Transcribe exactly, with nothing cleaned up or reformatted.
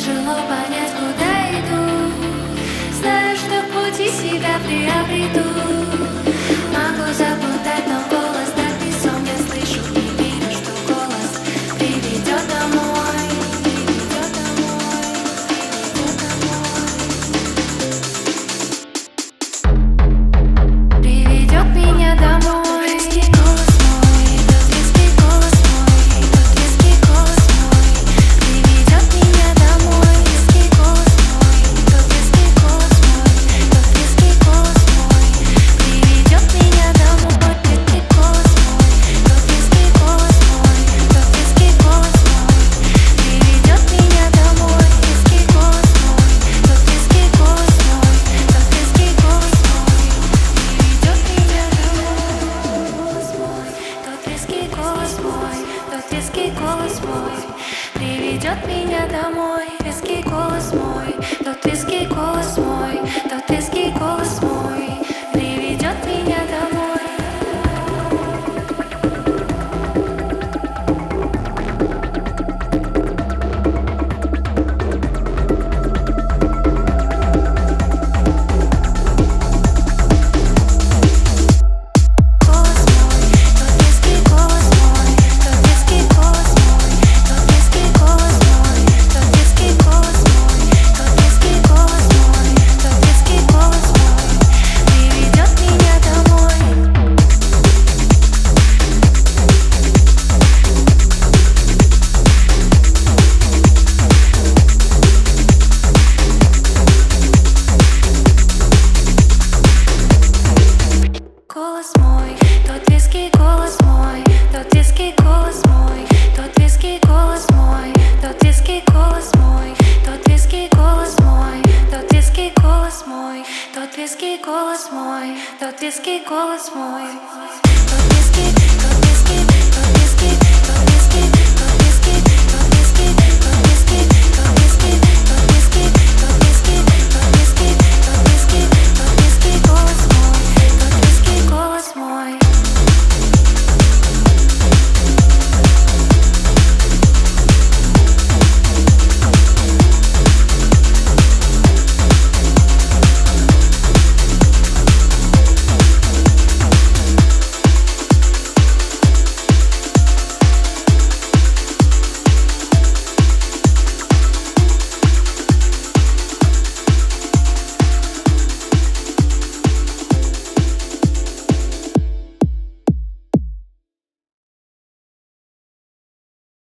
тяжело понять, куда иду. Знаю, что в пути себя приобрету. Могу заплутать, но голос так и сон. Я слышу и верю, что голос приведет домой. Приведет домой, приведет домой. Приведет меня домой. Голос мой приведет меня домой. Резкий голос мой, тот резкий голос мой, тот резкий голос мой приведет меня домой. Голос мой, тот резкий голос мой, тот резкий голос мой, тот резкий голос мой, тот резкий голос мой, тот резкий голос мой, тот резкий голос мой, тот резкий голос мой, тот резкий голос мой, тот резкий, тот резкий, тот резкий.